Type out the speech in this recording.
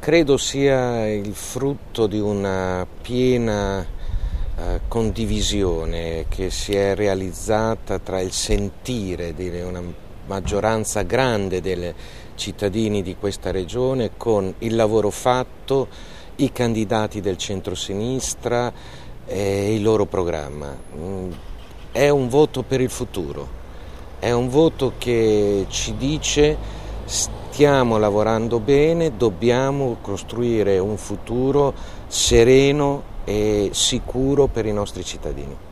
credo sia il frutto di una piena condivisione che si è realizzata tra il sentire di una maggioranza grande dei cittadini di questa regione con il lavoro fatto, i candidati del centro-sinistra e il loro programma. È un voto per il futuro, è un voto che ci dice stiamo lavorando bene, dobbiamo costruire un futuro sereno e sicuro per i nostri cittadini.